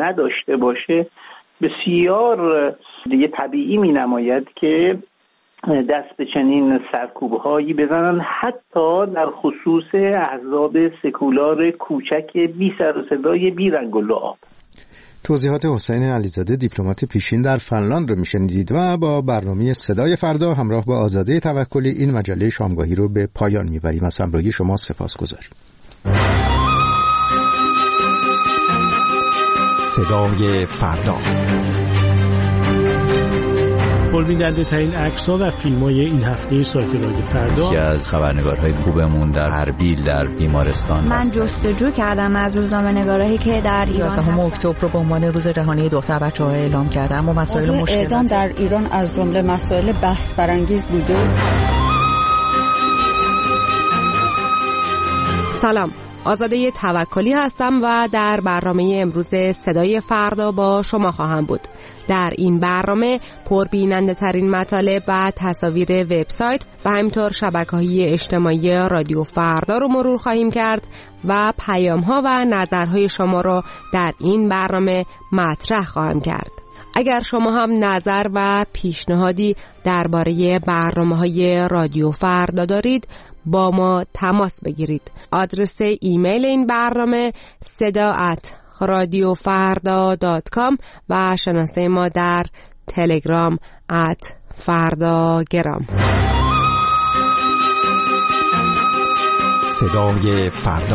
نداشته باشه بسیار دیگه طبیعی می‌نماید که دست به چنین سرکوب‌هایی بزنن، حتی در خصوص احزاب سکولار کوچک بی سر و صدای بی رنگ و لعاب. توضیحات حسین علیزاده دیپلمات پیشین در فنلاند رو میشنیدید و با برنامه صدای فردا همراه با آزاده توکلی این مجله شامگاهی رو به پایان میبریم. از همراهی شما سپاسگزاریم. صدای فردا. پربیننده ترین عکس‌ها و فیلم‌های این هفته سایت رادیو فردا. یکی از خبرنگارهای خوبمون در اربیل در بیمارستان. من جستجو کردم از روزنامه‌نگارایی که در ایران 11 اکتبر رو به عنوان روز جهانی دختر بچه‌ها اعلام کردم و مسائل مشکل اعدام در ایران از جمله مسائل بحث برانگیز بوده. سلام، آزاده توکلی هستم و در برنامه امروز صدای فردا با شما خواهم بود. در این برنامه پربیننده ترین مطالب و تصاویر وبسایت و همینطور شبکه‌های اجتماعی رادیو فردا رو مرور خواهیم کرد و پیام‌ها و نظرهای شما رو در این برنامه مطرح خواهم کرد. اگر شما هم نظر و پیشنهادی درباره برنامه‌های رادیو فردا دارید با ما تماس بگیرید. آدرس ایمیل این برنامه seda@radiofarda.com و شناسه ما در تلگرام @fardagram. صدای فردا.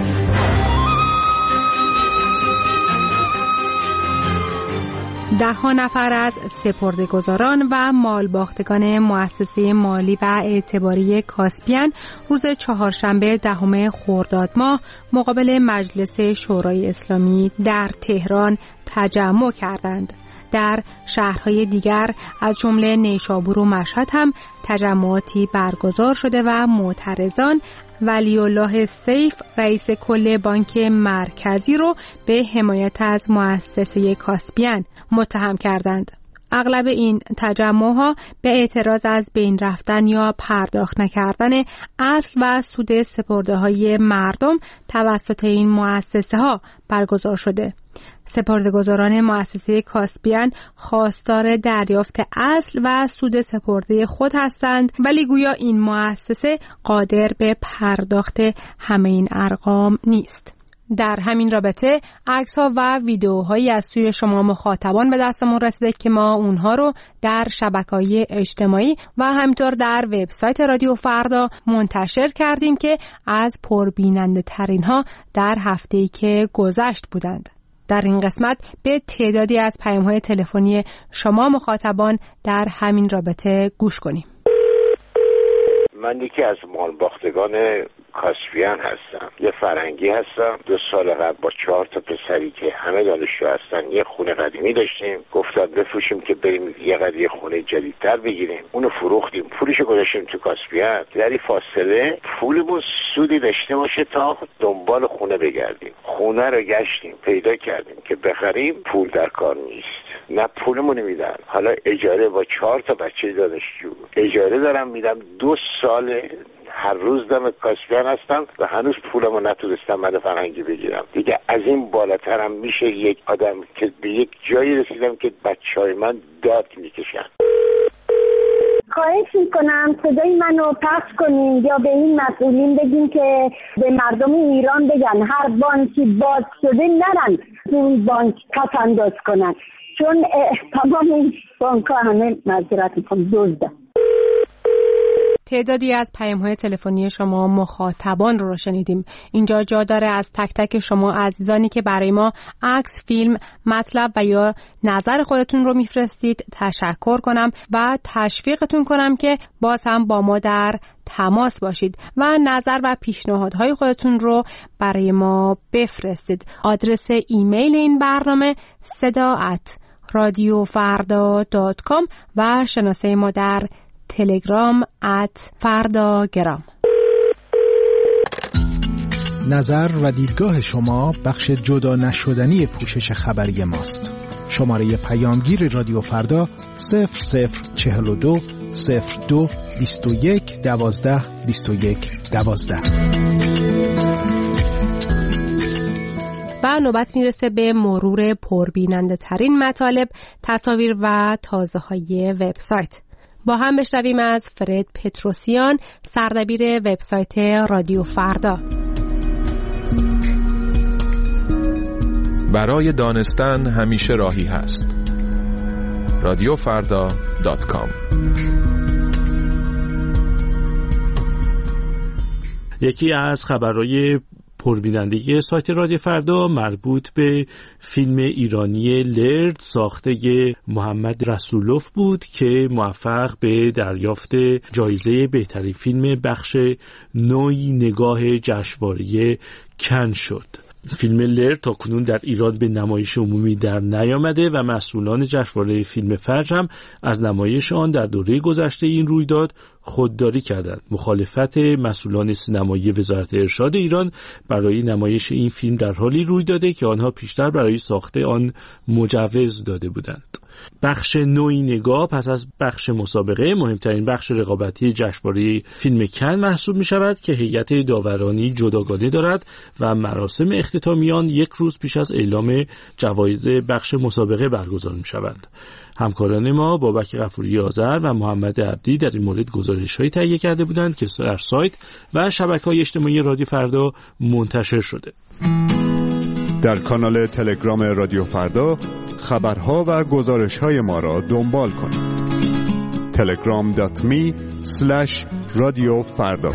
ده نفر از سپرده‌گذاران و مالباختگان مؤسسه مالی و اعتباری کاسپین روز چهارشنبه 10 خرداد ماه مقابل مجلس شورای اسلامی در تهران تجمع کردند. در شهرهای دیگر از جمله نیشابور و مشهد هم تجمعاتی برگزار شده و معترضان ولی الله سیف رئیس کل بانک مرکزی رو به حمایت از مؤسسه کاسپین متهم کردند. اغلب این تجمعها به اعتراض از بین رفتن یا پرداخت نکردن اصل و سود سپرده‌های مردم توسط این مؤسسه ها برگزار شده. سپرده‌گذاران مؤسسه کاسپین خواستار دریافت اصل و سود سپرده خود هستند، ولی گویا این مؤسسه قادر به پرداخت همه این ارقام نیست. در همین رابطه عکس‌ها و ویدیوهایی از سوی شما مخاطبان به دستمون رسیده که ما اونها رو در شبکه‌های اجتماعی و همینطور در وبسایت رادیو فردا منتشر کردیم که از پربیننده ترین ها در هفته‌ای که گذشت بودند. در این قسمت به تعدادی از پیام‌های تلفنی شما مخاطبان در همین رابطه گوش کنیم. من یکی از مالباختگان کاسپین هستم. یه فرنگی هستم. 2 سال قبل با 4 تا پسری که همه دانشجو هستن یه خونه قدیمی داشتیم. گفتن بفروشیم که بریم یه قضیه خونه جدیدتر بگیریم. اونو فروختیم. پولشو گذاشتیم تو کاسپین. در این فاصله پولمون سودی داشته باشه تا دنبال خونه بگردیم. خونه رو گشتیم، پیدا کردیم که بخریم، پول در کار نیست. نه پولمون میدن. حالا اجاره با 4 تا بچه دانشجو اجاره دارم میدم. 2 سال هر روز دم کاسپین هستم و هنوز پولمو نتونستم من فرنگی بگیرم. دیگه از این بالاترم میشه یک آدم که به یک جایی رسیدم که بچهای من داد میکشن. خواهش میکنم صدای منو پخش کنین یا به این مسئولین بگین که به مردم ایران بگن هر بانکی باز شده نرن اون بانک پس انداز کنن، چون تمام این بانک ها همه معذرت میکنم دزدن. تعدادی از پیام‌های تلفنی شما مخاطبان رو شنیدیم. اینجا جا داره از تک تک شما عزیزانی که برای ما عکس، فیلم، مطلب و یا نظر خودتون رو میفرستید تشکر کنم و تشویقتون کنم که باز هم با ما در تماس باشید و نظر و پیشنهادهای خودتون رو برای ما بفرستید. آدرس ایمیل این برنامه seda@radiofarda.com و شناسه ما در تلگرام @fardagram. نظر و دیدگاه شما بخش جدا نشدنی پوشش خبری ماست. شماره پیامگیر رادیو فردا 0042 02 21 12 21 12. و و نوبت میرسه به مرور پربیننده ترین مطالب، تصاویر و تازه های وبسایت. با هم بشنویم از فرد پتروسیان، سردبیر وبسایت رادیو فردا. برای دانستن همیشه راهی هست. radiofrda.com. یکی از خبرهای پربینندگی سایت رادیو فردا مربوط به فیلم ایرانی لرد ساخته محمد رسولوف بود که موفق به دریافت جایزه بهترین فیلم بخش نوعی نگاه جشنواره کن شد. فیلم لرد تا کنون در ایران به نمایش عمومی در نیامده و مسئولان جشنواره فیلم فجر هم از نمایش آن در دوره گذشته این رویداد خودداری کردند. مخالفت مسئولان سینمایی وزارت ارشاد ایران برای نمایش این فیلم در حالی روی داده که آنها پیشتر برای ساخت آن مجوز داده بودند. بخش نوعی نگاه پس از بخش مسابقه مهمترین بخش رقابتی جشنواره فیلم کن محسوب می شود که هیئت داورانی جداگانه دارد و مراسم اختتامی آن یک روز پیش از اعلام جوایز بخش مسابقه برگزار می شوند. همکاران ما بابک غفوری آذر و محمد عبدی در این مورد گزارش‌هایی تهیه کرده بودند که در سایت و شبکه‌های اجتماعی رادیو فردا منتشر شده. در کانال تلگرام رادیو فردا خبرها و گزارش‌های ما را دنبال کنید. telegram.me/radiofarda.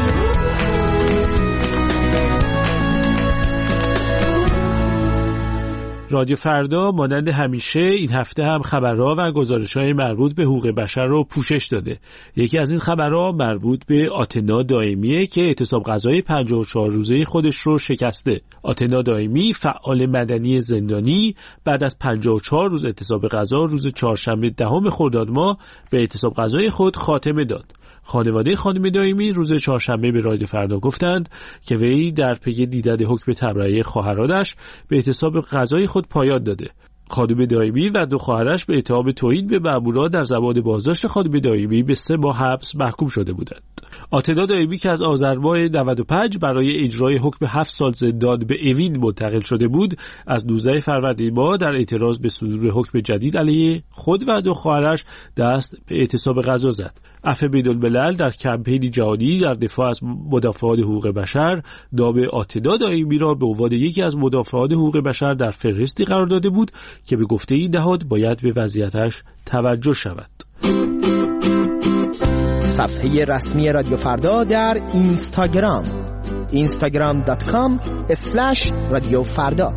رادیو فردا مانند همیشه این هفته هم خبرها و گزارش‌های مربوط به حقوق بشر رو پوشش داده. یکی از این خبرها مربوط به آتنا دائمیه که اعتصاب غذایی 54 روزه خودش رو شکسته. آتنا دائمی فعال مدنی زندانی بعد از 54 روز اعتصاب غذا روز چهارشنبه 10 خرداد ماه به اعتصاب غذایی خود خاتمه داد. خانواده خانم دائمی روز چهارشنبه به رادیو فردا گفتند که وی در پی دیدن حکم تبرئه خواهرانش به اعتصاب غذایی خود پایان داده. خانم دائمی و 2 خواهرش به اتهام توهین به مأموران در زمان بازداشت خانم دائمی به 3 ماه حبس محکوم شده بودند. آتنا دائمی که از آذر ماه 95 برای اجرای حکم 7 سال زندان به اوین منتقل شده بود، از 12 فروردین ماه در اعتراض به صدور حکم جدید علیه خود و 2 خواهرش دست به اعتصاب غذا زد. عفو بین‌الملل در کمپینی جهانی در دفاع از مدافعان حقوق بشر نام آتنا دائمی را به عنوان یکی از مدافعان حقوق بشر در فهرستی قرار داده بود که به گفته این نهاد باید به وضعیتش توجه شود. صفحه رسمی رادیو فردا در اینستاگرام instagram.com/radiofrda.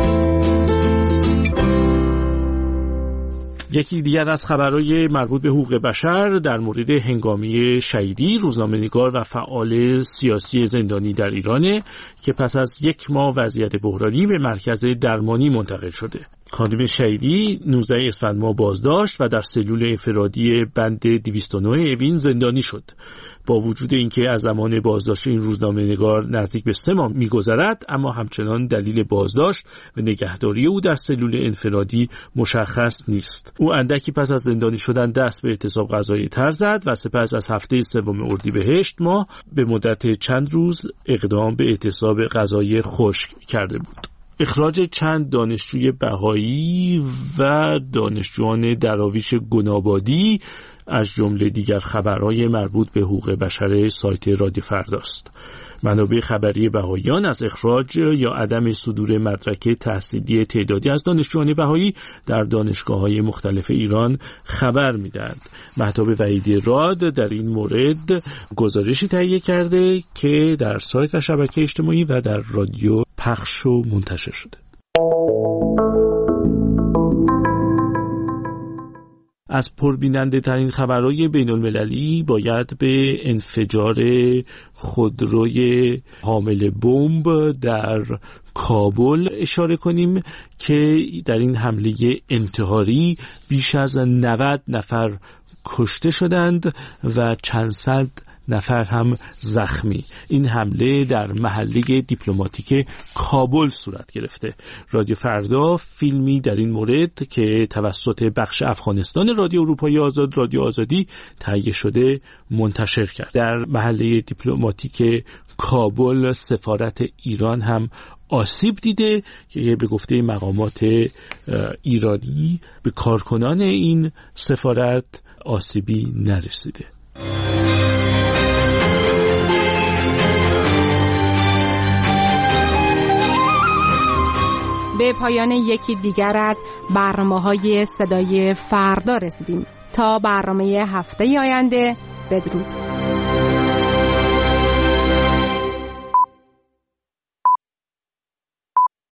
یکی دیگر از خبرهای مربوط به حقوق بشر در مورد هنگامی شهیدی، روزنامه‌نگار و فعال سیاسی زندانی در ایرانه که پس از 1 ماه وضعیت بحرانی به مرکز درمانی منتقل شده. خانم شهیدی 19 اسفند ماه بازداشت و در سلول انفرادی بند 209 اوین زندانی شد. با وجود اینکه از زمان بازداشت این روزنامه‌نگار نزدیک به 3 ماه می‌گذرد، اما همچنان دلیل بازداشت و نگهداری او در سلول انفرادی مشخص نیست. او اندکی پس از زندانی شدن دست به اعتصاب غذایی تر زد و سپس از هفته 3 اردیبهشت ماه به مدت چند روز اقدام به اعتصاب غذایی خشک کرده بود. اخراج چند دانشجوی بهایی و دانشجویان دراویش گنابادی از جمله دیگر خبرهای مربوط به حقوق بشر سایت رادیو فرداست. منابع خبری بهاییان از اخراج یا عدم صدور مدرک تحصیلی تعدادی از دانشجویان بهایی در دانشگاه‌های مختلف ایران خبر می‌دهند. مهتاب وحیدی راد در این مورد گزارشی تهیه کرده که در سایت و شبکه اجتماعی و در رادیو پخش و منتشر شده. از پربیننده ترین خبرهای بین المللی باید به انفجار خودروی حامل بمب در کابل اشاره کنیم که در این حمله انتحاری بیش از 90 نفر کشته شدند و چند صد نفر هم زخمی. این حمله در محله دیپلماتیک کابل صورت گرفته. رادیو فردا فیلمی در این مورد که توسط بخش افغانستان رادیو اروپایی آزاد، رادیو آزادی تهیه شده منتشر کرد. در محله دیپلماتیک کابل سفارت ایران هم آسیب دیده که به گفته مقامات ایرانی به کارکنان این سفارت آسیبی نرسیده. به پایان یکی دیگر از برنامه‌های صدای فردا رسیدیم. تا برنامه هفته آینده، بدرود.